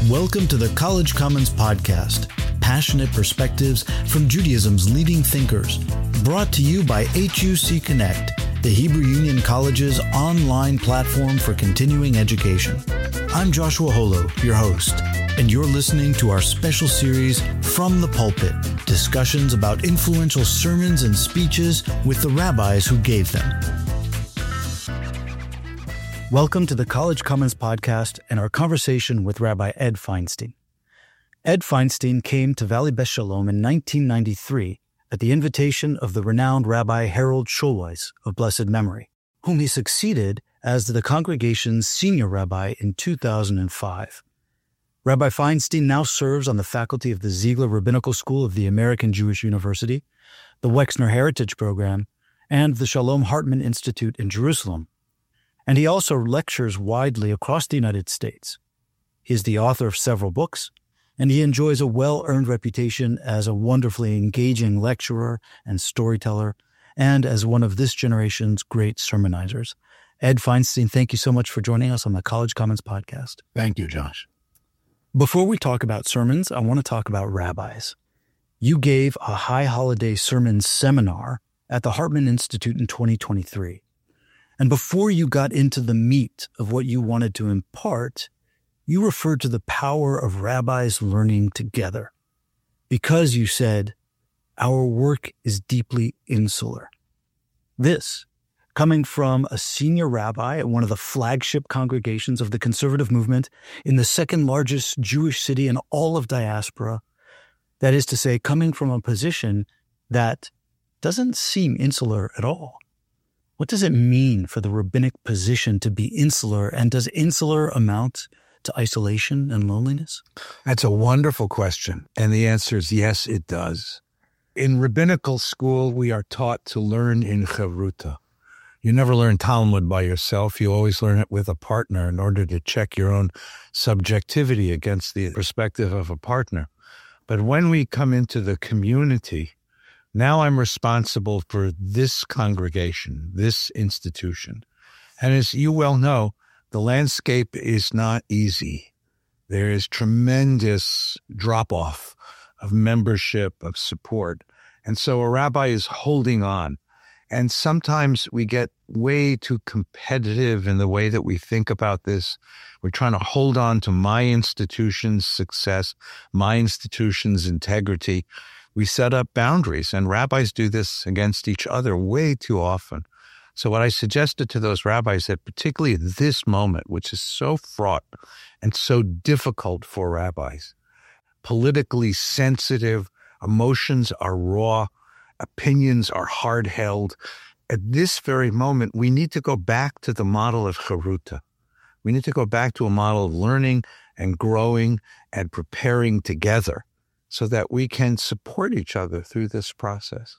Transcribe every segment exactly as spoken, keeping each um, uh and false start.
Welcome to the College Commons Podcast, passionate perspectives from Judaism's leading thinkers, brought to you by H U C Connect, the Hebrew Union College's online platform for continuing education. I'm Joshua Holo, your host, and you're listening to our special series, From the Pulpit, discussions about influential sermons and speeches with the rabbis who gave them. Welcome to the College Commons Podcast and our conversation with Rabbi Ed Feinstein. Ed Feinstein came to Valley Beth Shalom in nineteen ninety-three at the invitation of the renowned Rabbi Harold Schulweis of blessed memory, whom he succeeded as the congregation's senior rabbi in two thousand five. Rabbi Feinstein now serves on the faculty of the Ziegler Rabbinical School of the American Jewish University, the Wexner Heritage Program, and the Shalom Hartman Institute in Jerusalem. And he also lectures widely across the United States. He is the author of several books, and he enjoys a well-earned reputation as a wonderfully engaging lecturer and storyteller, and as one of this generation's great sermonizers. Ed Feinstein, thank you so much for joining us on the College Commons Podcast. Thank you, Josh. Before we talk about sermons, I want to talk about rabbis. You gave a high holiday sermon seminar at the Hartman Institute in twenty twenty-three. And before you got into the meat of what you wanted to impart, you referred to the power of rabbis learning together. Because you said, our work is deeply insular. This, coming from a senior rabbi at one of the flagship congregations of the conservative movement in the second largest Jewish city in all of diaspora, that is to say, coming from a position that doesn't seem insular at all. What does it mean for the rabbinic position to be insular, and does insular amount to isolation and loneliness? That's a wonderful question, and the answer is yes, it does. In rabbinical school, we are taught to learn in chavruta. You never learn Talmud by yourself. You always learn it with a partner in order to check your own subjectivity against the perspective of a partner. But when we come into the community, now I'm responsible for this congregation, this institution. And as you well know, the landscape is not easy. There is tremendous drop-off of membership, of support. And so a rabbi is holding on. And sometimes we get way too competitive in the way that we think about this. We're trying to hold on to my institution's success, my institution's integrity. We set up boundaries, and rabbis do this against each other way too often. So what I suggested to those rabbis, that particularly at this moment, which is so fraught and so difficult for rabbis, politically sensitive, emotions are raw, opinions are hard-held. At this very moment, we need to go back to the model of Charuta. We need to go back to a model of learning and growing and preparing together so that we can support each other through this process.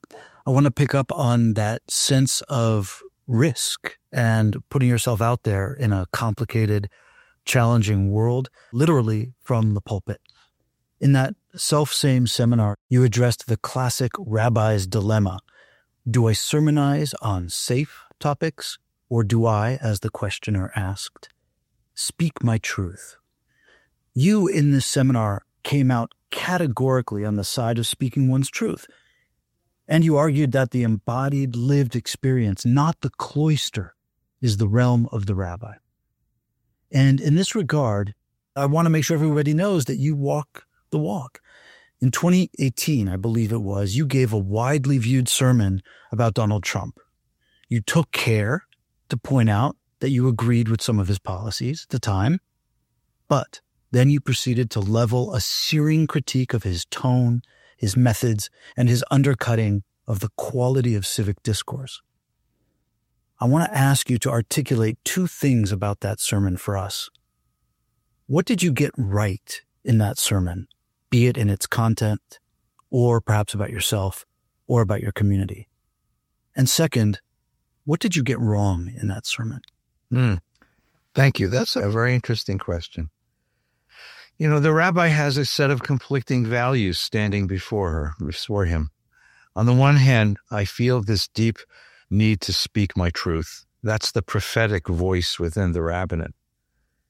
I want to pick up on that sense of risk and putting yourself out there in a complicated, challenging world, literally from the pulpit. In that self-same seminar, you addressed the classic rabbi's dilemma. Do I sermonize on safe topics, or do I, as the questioner asked, speak my truth? You, in this seminar, came out categorically on the side of speaking one's truth. And you argued that the embodied, lived experience, not the cloister, is the realm of the rabbi. And in this regard, I want to make sure everybody knows that you walk the walk. In twenty eighteen, I believe it was, you gave a widely viewed sermon about Donald Trump. You took care to point out that you agreed with some of his policies at the time, but then you proceeded to level a searing critique of his tone, his methods, and his undercutting of the quality of civic discourse. I want to ask you to articulate two things about that sermon for us. What did you get right in that sermon, be it in its content, or perhaps about yourself, or about your community? And second, what did you get wrong in that sermon? Mm. Thank you. That's a very interesting question. You know, the rabbi has a set of conflicting values standing before her, before him. On the one hand, I feel this deep need to speak my truth. That's the prophetic voice within the rabbinate.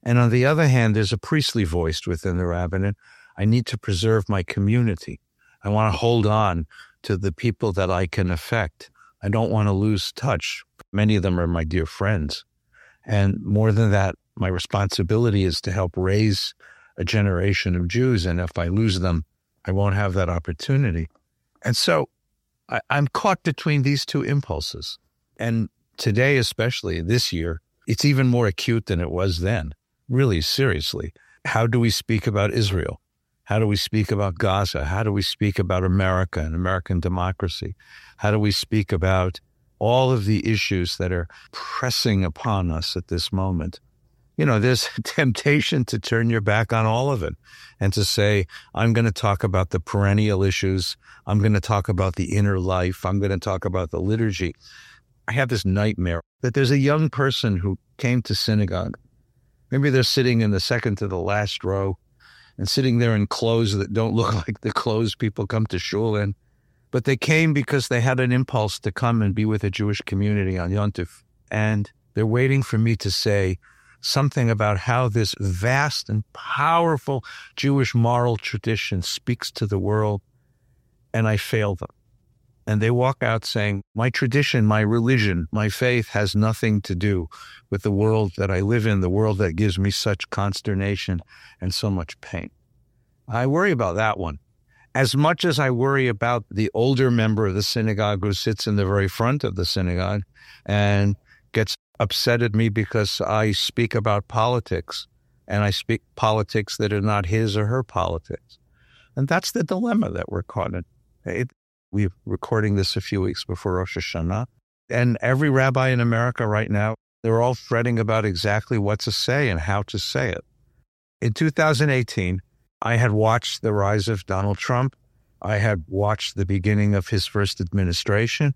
And on the other hand, there's a priestly voice within the rabbinate. I need to preserve my community. I want to hold on to the people that I can affect. I don't want to lose touch. Many of them are my dear friends. And more than that, my responsibility is to help raise a generation of Jews. And if I lose them, I won't have that opportunity. And so I, I'm caught between these two impulses. And today, especially this year, it's even more acute than it was then. Really, seriously. How do we speak about Israel? How do we speak about Gaza? How do we speak about America and American democracy? How do we speak about all of the issues that are pressing upon us at this moment? You know, there's a temptation to turn your back on all of it and to say, I'm going to talk about the perennial issues. I'm going to talk about the inner life. I'm going to talk about the liturgy. I have this nightmare that there's a young person who came to synagogue. Maybe they're sitting in the second to the last row and sitting there in clothes that don't look like the clothes people come to shul in. But they came because they had an impulse to come and be with a Jewish community on Yom Tov. And they're waiting for me to say something about how this vast and powerful Jewish moral tradition speaks to the world. And I fail them. And they walk out saying, my tradition, my religion, my faith has nothing to do with the world that I live in, the world that gives me such consternation and so much pain. I worry about that one. As much as I worry about the older member of the synagogue who sits in the very front of the synagogue and gets upset at me because I speak about politics and I speak politics that are not his or her politics. And that's the dilemma that we're caught in. It, We're recording this a few weeks before Rosh Hashanah. And every rabbi in America right now, they're all fretting about exactly what to say and how to say it. In two thousand eighteen, I had watched the rise of Donald Trump. I had watched the beginning of his first administration.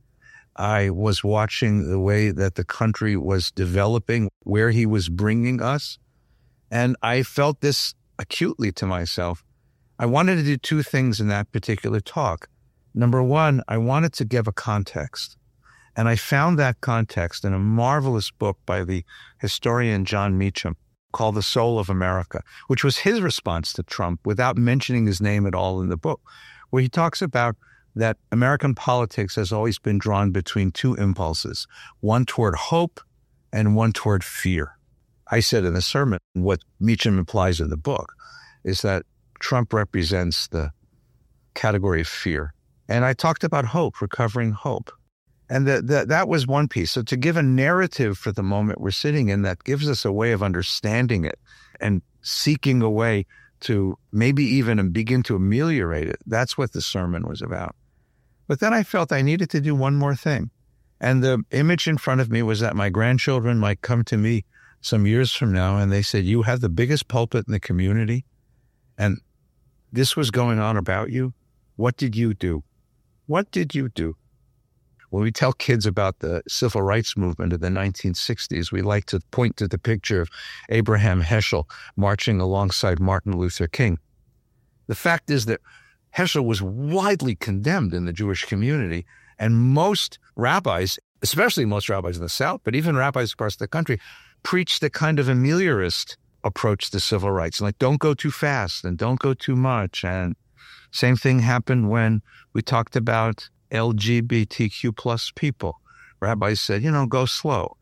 I was watching the way that the country was developing, where he was bringing us. And I felt this acutely to myself. I wanted to do two things in that particular talk. Number one, I wanted to give a context. And I found that context in a marvelous book by the historian John Meacham called The Soul of America, which was his response to Trump without mentioning his name at all in the book, where he talks about that American politics has always been drawn between two impulses, one toward hope and one toward fear. I said in the sermon, what Meacham implies in the book is that Trump represents the category of fear. And I talked about hope, recovering hope. And the, the, that was one piece. So to give a narrative for the moment we're sitting in that gives us a way of understanding it and seeking a way to maybe even begin to ameliorate it, that's what the sermon was about. But then I felt I needed to do one more thing. And the image in front of me was that my grandchildren might come to me some years from now and they said, you have the biggest pulpit in the community and this was going on about you. What did you do? What did you do? When we tell kids about the civil rights movement of the nineteen sixties, we like to point to the picture of Abraham Heschel marching alongside Martin Luther King. The fact is that Heschel was widely condemned in the Jewish community, and most rabbis, especially most rabbis in the South, but even rabbis across the country, preached a kind of ameliorist approach to civil rights, like don't go too fast and don't go too much. And same thing happened when we talked about L G B T Q plus people. Rabbis said, you know, go slow.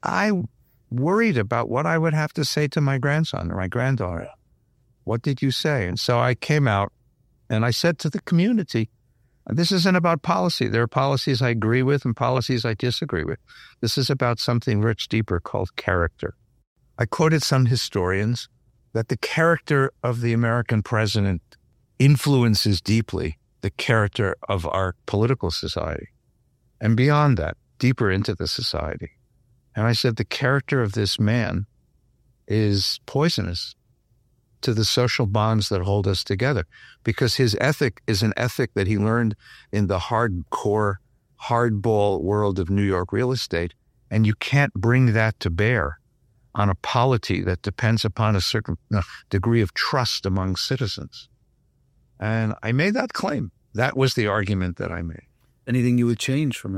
I worried about what I would have to say to my grandson or my granddaughter. What did you say? And so I came out and I said to the community, this isn't about policy. There are policies I agree with and policies I disagree with. This is about something much deeper called character. I quoted some historians that the character of the American president influences deeply the character of our political society. And beyond that, deeper into the society. And I said, the character of this man is poisonous to the social bonds that hold us together, because his ethic is an ethic that he learned in the hardcore, hardball world of New York real estate. And you can't bring that to bear on a polity that depends upon a certain degree of trust among citizens. And I made that claim. That was the argument that I made. Anything you would change from that?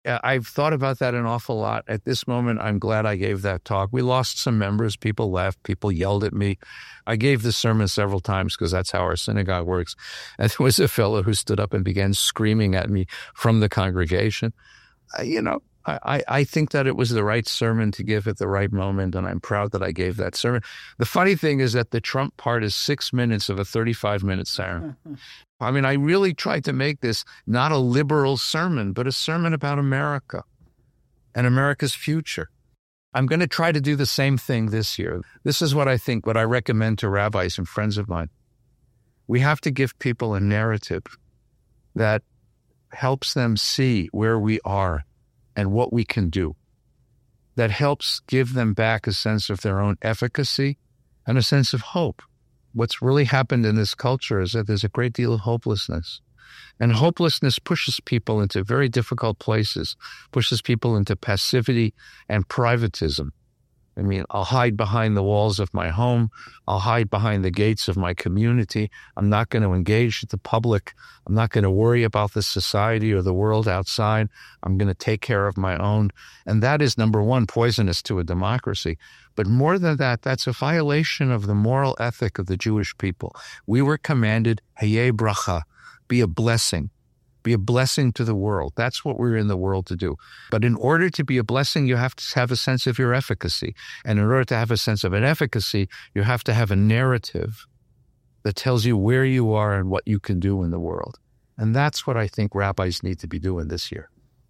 Uh, I've thought about that an awful lot. At this moment, I'm glad I gave that talk. We lost some members. People left. People yelled at me. I gave the sermon several times because that's how our synagogue works. And there was a fellow who stood up and began screaming at me from the congregation. Uh, you know, I, I think that it was the right sermon to give at the right moment, and I'm proud that I gave that sermon. The funny thing is that the Trump part is six minutes of a thirty-five minute sermon. I mean, I really tried to make this not a liberal sermon, but a sermon about America and America's future. I'm going to try to do the same thing this year. This is what I think, what I recommend to rabbis and friends of mine. We have to give people a narrative that helps them see where we are and what we can do, that helps give them back a sense of their own efficacy and a sense of hope. What's really happened in this culture is that there's a great deal of hopelessness. And hopelessness pushes people into very difficult places, pushes people into passivity and privatism. I mean, I'll hide behind the walls of my home. I'll hide behind the gates of my community. I'm not going to engage with the public. I'm not going to worry about the society or the world outside. I'm going to take care of my own. And that is, number one, poisonous to a democracy. But more than that, that's a violation of the moral ethic of the Jewish people. We were commanded, Hayeh bracha, be a blessing. Be a blessing to the world. That's what we're in the world to do. But in order to be a blessing, you have to have a sense of your efficacy. And in order to have a sense of an efficacy, you have to have a narrative that tells you where you are and what you can do in the world. And that's what I think rabbis need to be doing this year.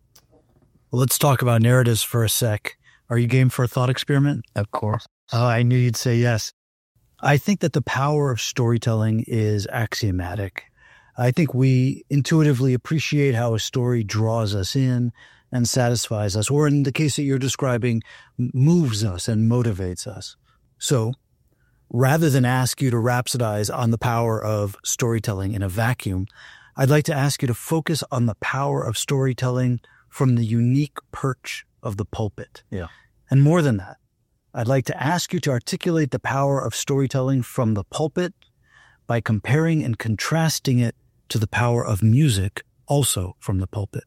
Well, let's talk about narratives for a sec. Are you game for a thought experiment? Of course. Oh, I knew you'd say yes. I think that the power of storytelling is axiomatic. I think we intuitively appreciate how a story draws us in and satisfies us, or in the case that you're describing, moves us and motivates us. So rather than ask you to rhapsodize on the power of storytelling in a vacuum, I'd like to ask you to focus on the power of storytelling from the unique perch of the pulpit. Yeah. And more than that, I'd like to ask you to articulate the power of storytelling from the pulpit by comparing and contrasting it to the power of music, also from the pulpit.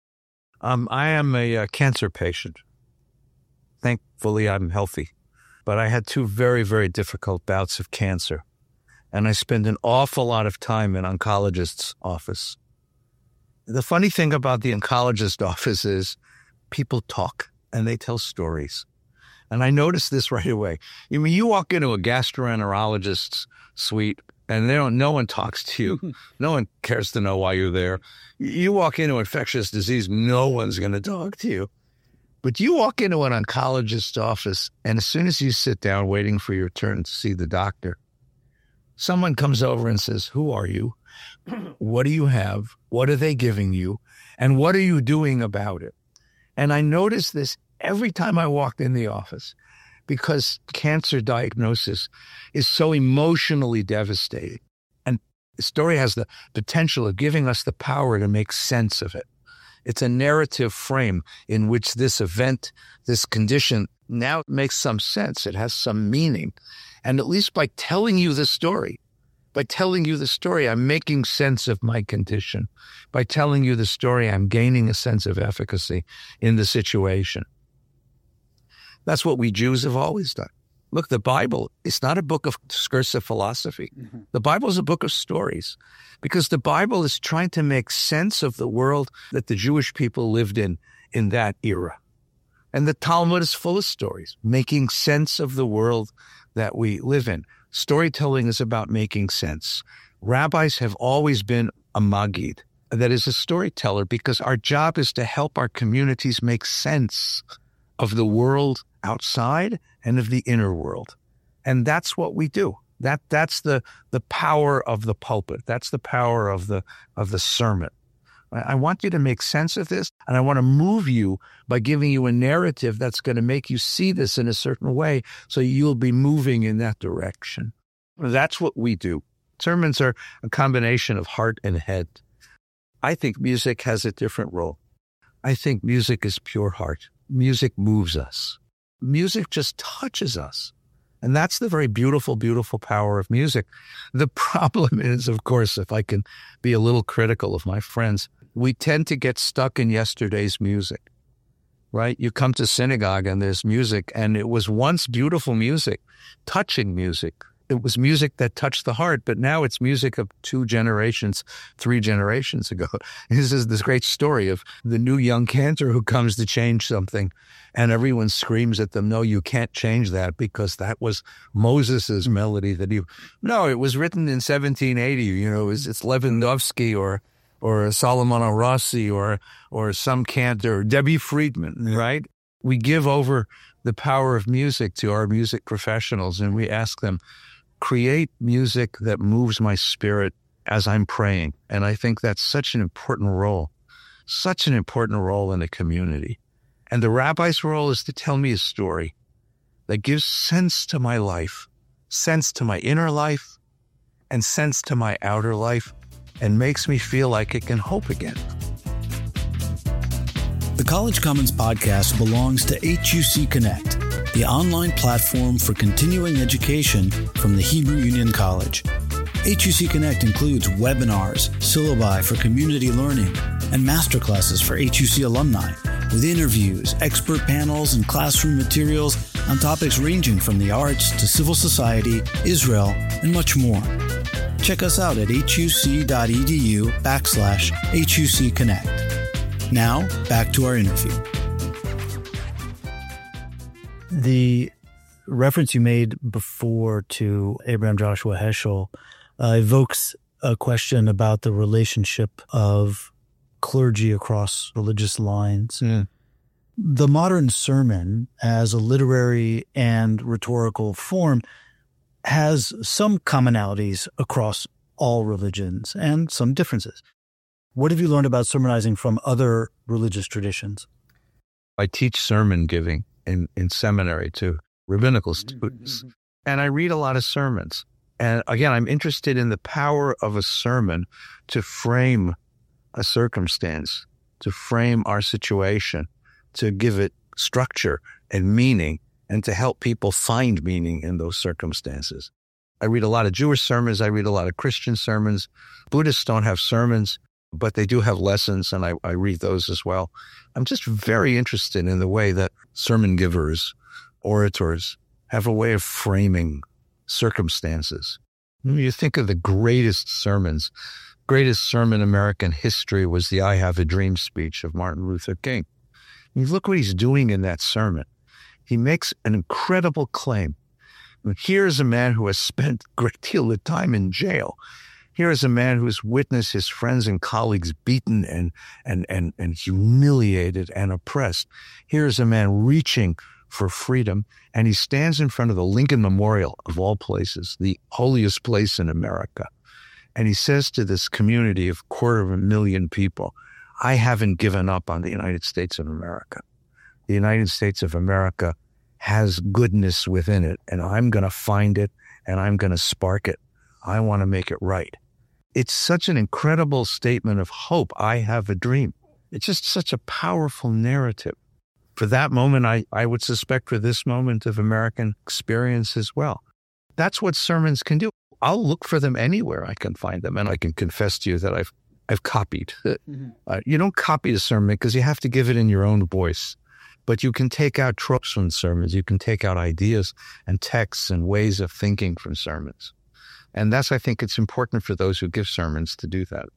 Um, I am a uh, cancer patient. Thankfully, I'm healthy. But I had two very, very difficult bouts of cancer. And I spend an awful lot of time in oncologist's office. The funny thing about the oncologist office is people talk and they tell stories. And I noticed this right away. I mean, you walk into a gastroenterologist's suite and they don't, no one talks to you. No one cares to know why you're there. You walk into infectious disease, no one's going to talk to you. But you walk into an oncologist's office, and as soon as you sit down waiting for your turn to see the doctor, someone comes over and says, who are you? What do you have? What are they giving you? And what are you doing about it? And I noticed this every time I walked in the office, because cancer diagnosis is so emotionally devastating. And the story has the potential of giving us the power to make sense of it. It's a narrative frame in which this event, this condition now makes some sense. It has some meaning. And at least by telling you the story, by telling you the story, I'm making sense of my condition. By telling you the story, I'm gaining a sense of efficacy in the situation. That's what we Jews have always done. Look, the Bible is not a book of discursive philosophy. Mm-hmm. The Bible is a book of stories, because the Bible is trying to make sense of the world that the Jewish people lived in in that era. And the Talmud is full of stories, making sense of the world that we live in. Storytelling is about making sense. Rabbis have always been a magid, that is a storyteller, because our job is to help our communities make sense of the world outside and of the inner world. And that's what we do. That that's the the power of the pulpit. That's the power of the of the sermon. I, I want you to make sense of this, and I want to move you by giving you a narrative that's going to make you see this in a certain way, so you'll be moving in that direction. That's what we do. Sermons are a combination of heart and head. I think music has a different role. I think music is pure heart. Music moves us. Music just touches us. And that's the very beautiful, beautiful power of music. The problem is, of course, if I can be a little critical of my friends, We tend to get stuck in yesterday's music, right? You come to synagogue and there's music, and it was once beautiful music, touching music. It was music that touched the heart, but now it's music of two generations, three generations ago. This is this great story of the new young cantor who comes to change something, and everyone screams at them, no, you can't change that because that was Moses's melody that he... No, it was written in seventeen eighty, you know, it's, it's Lewandowski or or Solomon Rossi or or some cantor, Debbie Friedman, right? We give over the power of music to our music professionals, and we ask them, create music that moves my spirit as I'm praying. And I think that's such an important role, such an important role in the community. And the rabbi's role is to tell me a story that gives sense to my life, sense to my inner life, and sense to my outer life, and makes me feel like it can hope again. The College Commons podcast belongs to H U C Connect, the online platform for continuing education from the Hebrew Union College. H U C Connect includes webinars, syllabi for community learning, and masterclasses for H U C alumni, with interviews, expert panels, and classroom materials on topics ranging from the arts to civil society, Israel, and much more. Check us out at huc.edu backslash HUC Connect. Now, back to our interview. The reference you made before to Abraham Joshua Heschel uh, evokes a question about the relationship of clergy across religious lines. Mm. The modern sermon, as a literary and rhetorical form, has some commonalities across all religions and some differences. What have you learned about sermonizing from other religious traditions? I teach sermon giving in, in seminary to rabbinical students, and I read a lot of sermons. And again, I'm interested in the power of a sermon to frame a circumstance, to frame our situation, to give it structure and meaning, and to help people find meaning in those circumstances. I read a lot of Jewish sermons. I read a lot of Christian sermons. Buddhists don't have sermons, but they do have lessons, and I, I read those as well. I'm just very interested in the way that sermon givers, orators, have a way of framing circumstances. When you think of the greatest sermons, greatest sermon in American history was the I Have a Dream speech of Martin Luther King. You look what he's doing in that sermon. He makes an incredible claim. Here's a man who has spent a great deal of time in jail. Here is a man who has witnessed his friends and colleagues beaten and, and, and, and humiliated and oppressed. Here is a man reaching for freedom, and he stands in front of the Lincoln Memorial, of all places, the holiest place in America. And he says to this community of a quarter of a million people, I haven't given up on the United States of America. The United States of America has goodness within it, and I'm going to find it, and I'm going to spark it. I want to make it right. It's such an incredible statement of hope. I have a dream. It's just such a powerful narrative. For that moment, I, I would suspect for this moment of American experience as well. That's what sermons can do. I'll look for them anywhere I can find them, and I can confess to you that I've I've copied. Mm-hmm. Uh, you don't copy the sermon because you have to give it in your own voice. But you can take out tropes from sermons. You can take out ideas and texts and ways of thinking from sermons. And that's, I think, it's important for those who give sermons to do that.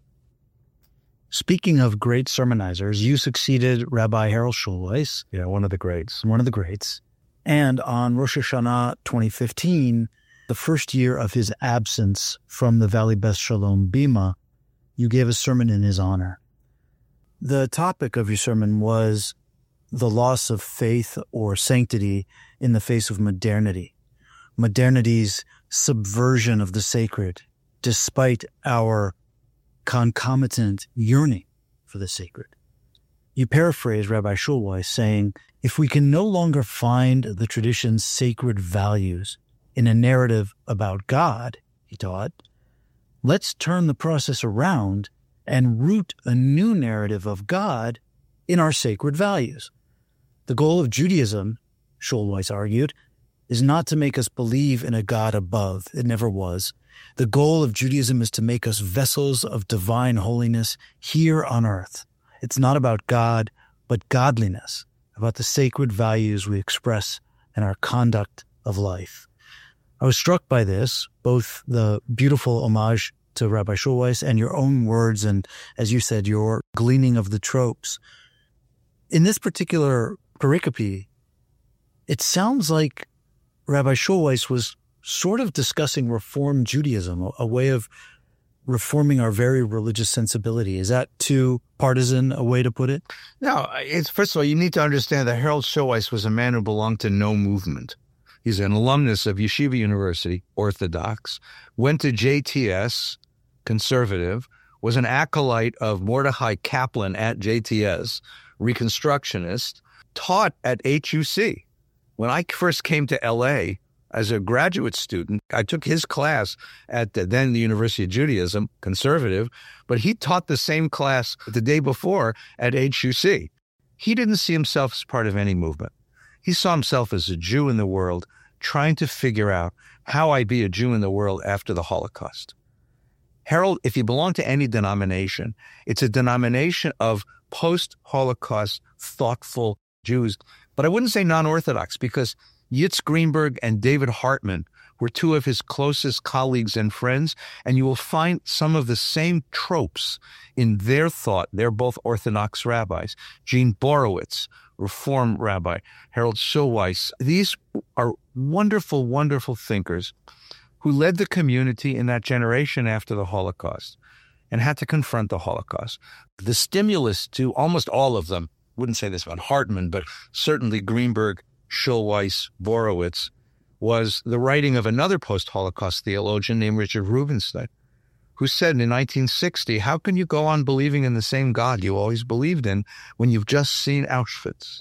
Speaking of great sermonizers, you succeeded Rabbi Harold Schulweis. Yeah, one of the greats. One of the greats. And on Rosh Hashanah twenty fifteen, the first year of his absence from the Valley Beth Shalom Bima, you gave a sermon in his honor. The topic of your sermon was the loss of faith or sanctity in the face of modernity. Modernity's subversion of the sacred, despite our concomitant yearning for the sacred. You paraphrase Rabbi Schulweis saying, if we can no longer find the tradition's sacred values in a narrative about God, he taught, let's turn the process around and root a new narrative of God in our sacred values. The goal of Judaism, Schulweis argued, is not to make us believe in a God above. It never was. The goal of Judaism is to make us vessels of divine holiness here on earth. It's not about God, but godliness, about the sacred values we express in our conduct of life. I was struck by this, both the beautiful homage to Rabbi Schulweis and your own words and, as you said, your gleaning of the tropes. In this particular pericope, it sounds like Rabbi Schulweis was sort of discussing Reform Judaism, a, a way of reforming our very religious sensibility. Is that too partisan a way to put it? No, it's, first of all, you need to understand that Harold Schulweis was a man who belonged to no movement. He's an alumnus of Yeshiva University, Orthodox, went to J T S, conservative, was an acolyte of Mordechai Kaplan at J T S, Reconstructionist, taught at H U C. When I first came to L A as a graduate student, I took his class at the, then the University of Judaism, conservative, but he taught the same class the day before at H U C. He didn't see himself as part of any movement. He saw himself as a Jew in the world, trying to figure out how I'd be a Jew in the world after the Holocaust. Harold, if you belong to any denomination, it's a denomination of post-Holocaust, thoughtful Jews. But I wouldn't say non-Orthodox, because Yitz Greenberg and David Hartman were two of his closest colleagues and friends, and you will find some of the same tropes in their thought. They're both Orthodox rabbis. Gene Borowitz, Reform rabbi, Harold Schulweis. These are wonderful, wonderful thinkers who led the community in that generation after the Holocaust and had to confront the Holocaust. The stimulus to almost all of them, wouldn't say this about Hartman, but certainly Greenberg, Schulweis, Borowitz, was the writing of another post-Holocaust theologian named Richard Rubinstein, who said in nineteen sixty, how can you go on believing in the same God you always believed in when you've just seen Auschwitz?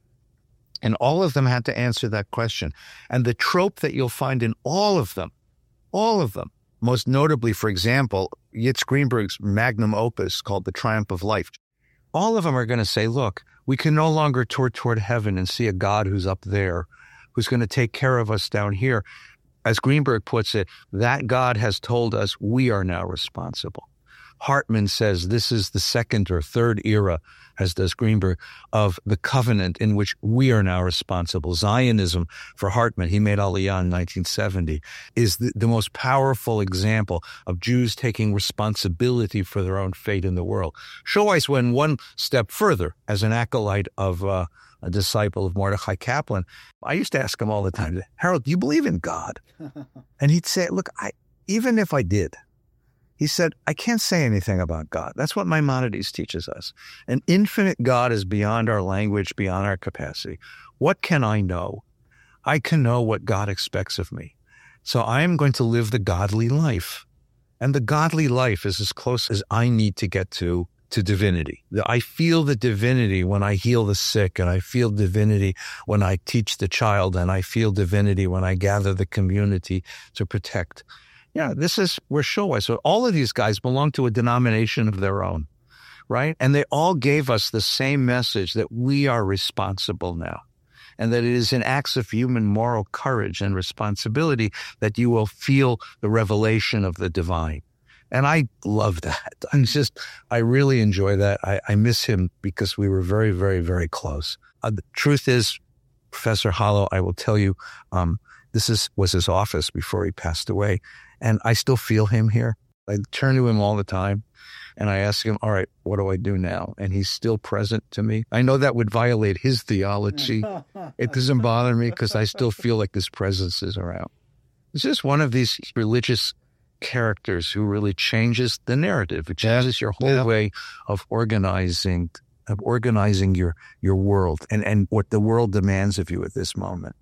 And all of them had to answer that question. And the trope that you'll find in all of them, all of them, most notably, for example, Yitz Greenberg's magnum opus called The Triumph of Life, all of them are going to say, look, we can no longer tour toward heaven and see a God who's up there, who's going to take care of us down here. As Greenberg puts it, that God has told us we are now responsible. Hartman says this is the second or third era, as does Greenberg, of the covenant in which we are now responsible. Zionism, for Hartman, he made Aliyah in nineteen seventy, is the, the most powerful example of Jews taking responsibility for their own fate in the world. Schulweis went one step further as an acolyte of uh, a disciple of Mordechai Kaplan. I used to ask him all the time, Harold, do you believe in God? And he'd say, look, I, even if I did, he said, I can't say anything about God. That's what Maimonides teaches us. An infinite God is beyond our language, beyond our capacity. What can I know? I can know what God expects of me. So I am going to live the godly life. And the godly life is as close as I need to get to to divinity. I feel the divinity when I heal the sick, and I feel divinity when I teach the child, and I feel divinity when I gather the community to protect. Yeah, this is where Schulweis. So all of these guys belong to a denomination of their own, right? And they all gave us the same message that we are responsible now, and that it is in acts of human moral courage and responsibility that you will feel the revelation of the divine. And I love that. I'm just, I really enjoy that. I, I miss him because we were very, very, very close. Uh, the truth is, Professor Hollow, I will tell you, um, this is was his office before he passed away. And I still feel him here. I turn to him all the time and I ask him, all right, what do I do now? And he's still present to me. I know that would violate his theology. It doesn't bother me because I still feel like his presence is around. It's just one of these religious characters who really changes the narrative. It changes your whole yeah. way of organizing, of organizing your, your world and, and what the world demands of you at this moment.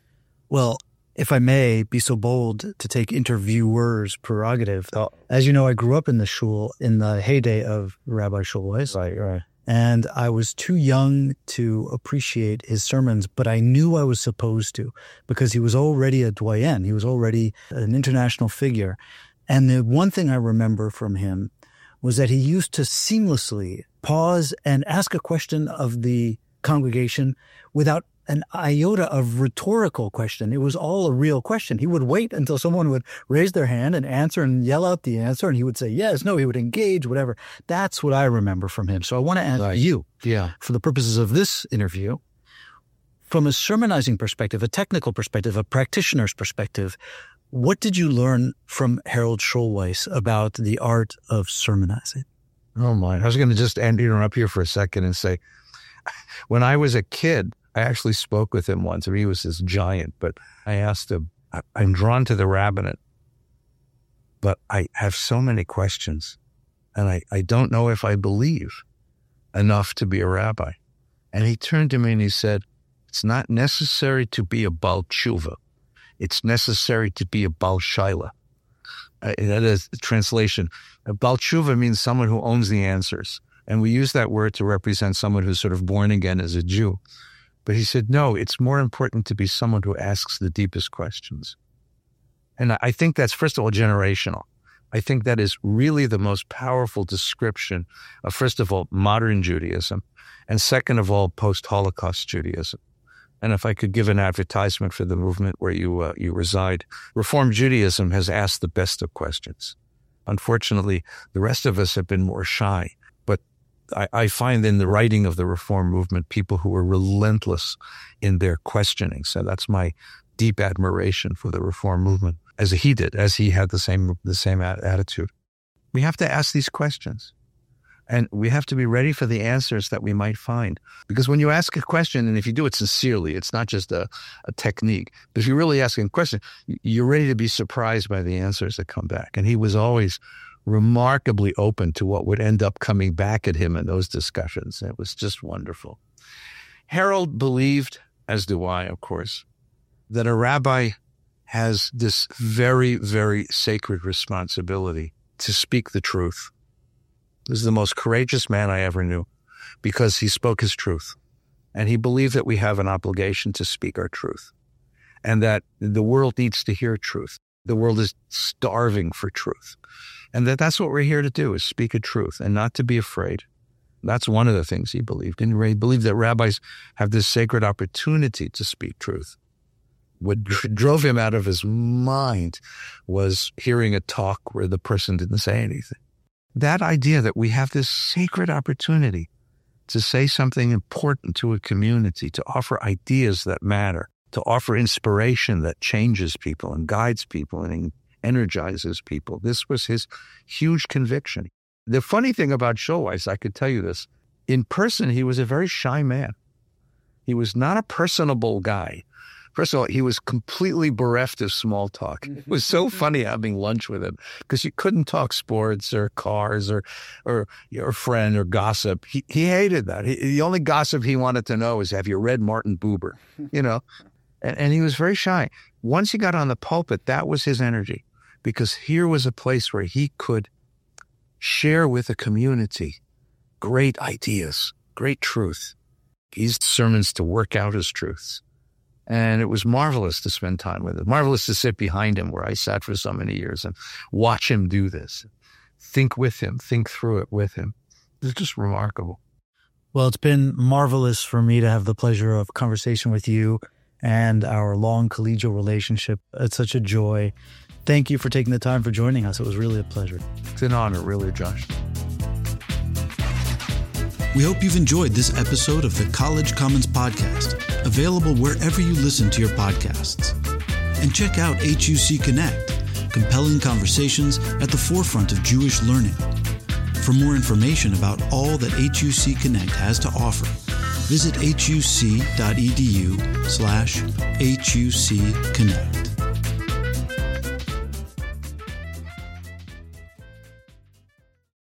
Well, if I may be so bold to take interviewer's prerogative, oh. as you know, I grew up in the shul in the heyday of Rabbi Schulweis. Right, right. And I was too young to appreciate his sermons, but I knew I was supposed to because he was already a doyen. He was already an international figure. And the one thing I remember from him was that he used to seamlessly pause and ask a question of the congregation without an iota of rhetorical question. It was all a real question. He would wait until someone would raise their hand and answer and yell out the answer, and he would say yes, no, he would engage, whatever. That's what I remember from him. So I want to ask Right. you, Yeah. for the purposes of this interview, from a sermonizing perspective, a technical perspective, a practitioner's perspective, what did you learn from Harold Schulweis about the art of sermonizing? Oh, my. I was going to just end, interrupt here for a second and say, when I was a kid, I actually spoke with him once. He was this giant, but I asked him, I- I'm drawn to the rabbinate, but I have so many questions, and I, I don't know if I believe enough to be a rabbi. And he turned to me and he said, it's not necessary to be a Baal Tshuva. It's necessary to be a Baal Shaila. Uh, that is the translation. A Baal Tshuva means someone who owns the answers. And we use that word to represent someone who's sort of born again as a Jew. But he said, no, it's more important to be someone who asks the deepest questions. And I think that's, first of all, generational. I think that is really the most powerful description of, first of all, modern Judaism, and second of all, post-Holocaust Judaism. And if I could give an advertisement for the movement where you uh, you reside, Reform Judaism has asked the best of questions. Unfortunately, the rest of us have been more shy. But I, I find in the writing of the Reform movement people who are relentless in their questioning. So that's my deep admiration for the Reform movement, as he did, as he had the same the same attitude. We have to ask these questions. And we have to be ready for the answers that we might find. Because when you ask a question, and if you do it sincerely, it's not just a, a technique. But if you're really asking a question, you're ready to be surprised by the answers that come back. And he was always remarkably open to what would end up coming back at him in those discussions. It was just wonderful. Harold believed, as do I, of course, that a rabbi has this very, very sacred responsibility to speak the truth. This is the most courageous man I ever knew because he spoke his truth. And he believed that we have an obligation to speak our truth and that the world needs to hear truth. The world is starving for truth. And that that's what we're here to do, is speak a truth and not to be afraid. That's one of the things he believed. And he believed that rabbis have this sacred opportunity to speak truth. What drove him out of his mind was hearing a talk where the person didn't say anything. That idea that we have this sacred opportunity to say something important to a community, to offer ideas that matter, to offer inspiration that changes people and guides people and energizes people. This was his huge conviction. The funny thing about Schulweis, I could tell you this, in person, he was a very shy man. He was not a personable guy. First of all, he was completely bereft of small talk. It was so funny having lunch with him because you couldn't talk sports or cars or or your friend or gossip. He he hated that. He, the only gossip he wanted to know is, have you read Martin Buber? You know, and, and he was very shy. Once he got on the pulpit, that was his energy, because here was a place where he could share with a community great ideas, great truth. He used sermons to work out his truths. And it was marvelous to spend time with him, marvelous to sit behind him where I sat for so many years and watch him do this, think with him, think through it with him. It was just remarkable. Well, it's been marvelous for me to have the pleasure of conversation with you and our long collegial relationship. It's such a joy. Thank you for taking the time for joining us. It was really a pleasure. It's an honor, really, Josh. We hope you've enjoyed this episode of the College Commons Podcast, available wherever you listen to your podcasts. And check out H U C Connect, compelling conversations at the forefront of Jewish learning. For more information about all that H U C Connect has to offer, visit huc.edu slash HUC Connect.